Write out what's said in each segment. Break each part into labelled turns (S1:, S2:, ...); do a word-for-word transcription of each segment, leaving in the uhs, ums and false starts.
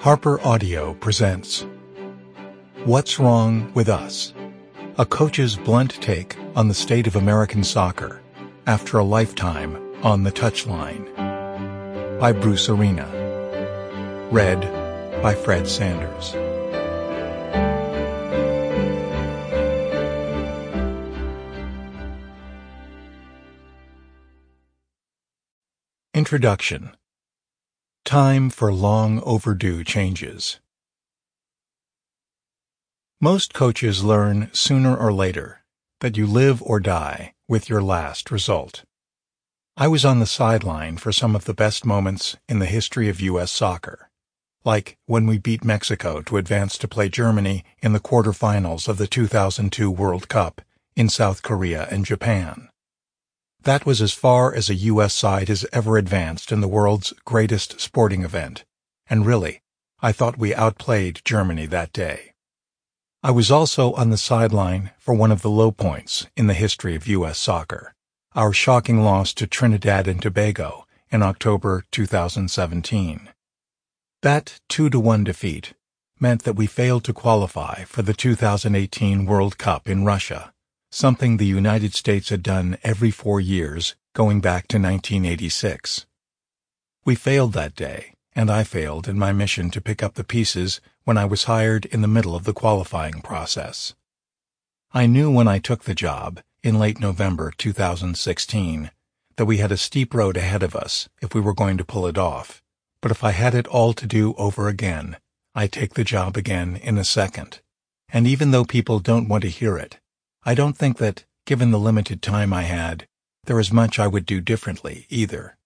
S1: Harper Audio presents What's Wrong with Us? A coach's blunt take on the state of American soccer after a lifetime on the touchline. By Bruce Arena. Read by Fred Sanders. Introduction. Time for long overdue changes. Most coaches learn sooner or later that you live or die with your last result. I was on the sideline for some of the best moments in the history of U S soccer, like when we beat Mexico to advance to play Germany in the quarterfinals of the two thousand two World Cup in South Korea and Japan. That was as far as a U S side has ever advanced in the world's greatest sporting event, and really, I thought we outplayed Germany that day. I was also on the sideline for one of the low points in the history of U S soccer, our shocking loss to Trinidad and Tobago in October two thousand seventeen. That two to one defeat meant that we failed to qualify for the two thousand eighteen World Cup in Russia, something the United States had done every four years going back to nineteen eighty-six. We failed that day, and I failed in my mission to pick up the pieces when I was hired in the middle of the qualifying process. I knew when I took the job, in late November two thousand sixteen, that we had a steep road ahead of us if we were going to pull it off, but if I had it all to do over again, I'd take the job again in a second. And even though people don't want to hear it, I don't think that, given the limited time I had, there is much I would do differently either.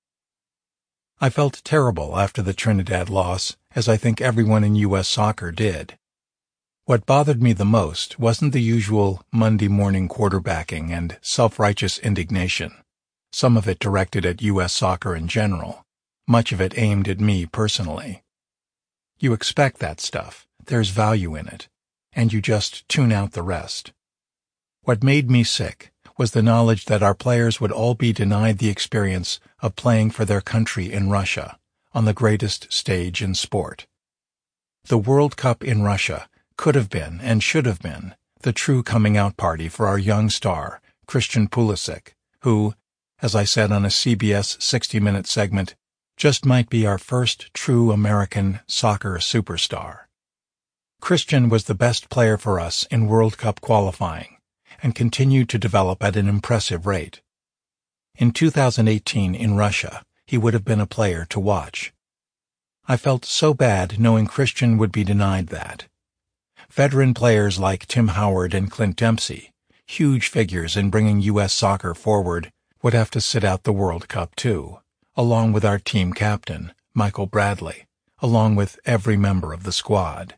S1: I felt terrible after the Trinidad loss, as I think everyone in U S soccer did. What bothered me the most wasn't the usual Monday morning quarterbacking and self-righteous indignation, some of it directed at U S soccer in general, much of it aimed at me personally. You expect that stuff, there's value in it, and you just tune out the rest. What made me sick was the knowledge that our players would all be denied the experience of playing for their country in Russia, on the greatest stage in sport. The World Cup in Russia could have been, and should have been, the true coming-out party for our young star, Christian Pulisic, who, as I said on a C B S sixty minute segment, just might be our first true American soccer superstar. Christian was the best player for us in World Cup qualifying, and continued to develop at an impressive rate. In two thousand eighteen in Russia, he would have been a player to watch. I felt so bad knowing Christian would be denied that. Veteran players like Tim Howard and Clint Dempsey, huge figures in bringing U S soccer forward, would have to sit out the World Cup too, along with our team captain, Michael Bradley, along with every member of the squad.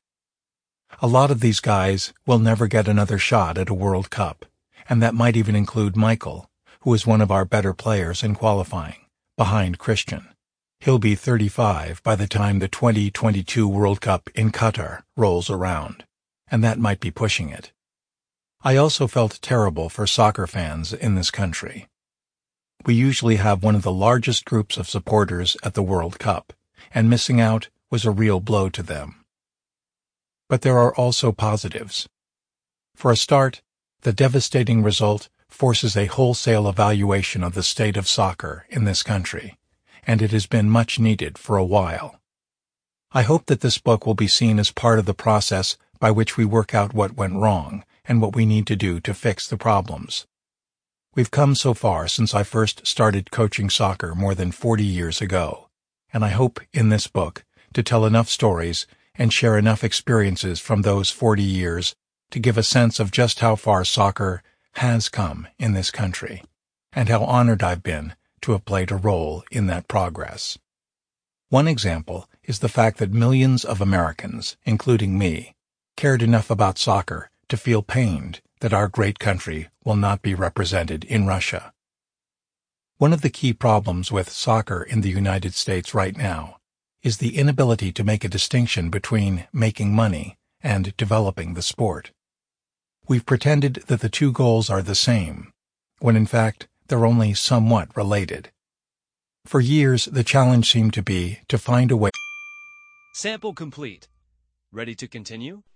S1: A lot of these guys will never get another shot at a World Cup, and that might even include Michael, who is one of our better players in qualifying, behind Christian. He'll be thirty-five by the time the twenty twenty-two World Cup in Qatar rolls around, and that might be pushing it. I also felt terrible for soccer fans in this country. We usually have one of the largest groups of supporters at the World Cup, and missing out was a real blow to them. But there are also positives. For a start, the devastating result forces a wholesale evaluation of the state of soccer in this country, and it has been much needed for a while. I hope that this book will be seen as part of the process by which we work out what went wrong and what we need to do to fix the problems. We've come so far since I first started coaching soccer more than forty years ago, and I hope in this book to tell enough stories and share enough experiences from those forty years to give a sense of just how far soccer has come in this country, and how honored I've been to have played a role in that progress. One example is the fact that millions of Americans, including me, cared enough about soccer to feel pained that our great country will not be represented in Russia. One of the key problems with soccer in the United States right now is the inability to make a distinction between making money and developing the sport. We've pretended that the two goals are the same, when in fact they're only somewhat related. For years, the challenge seemed to be to find a way
S2: Sample complete. Ready to continue?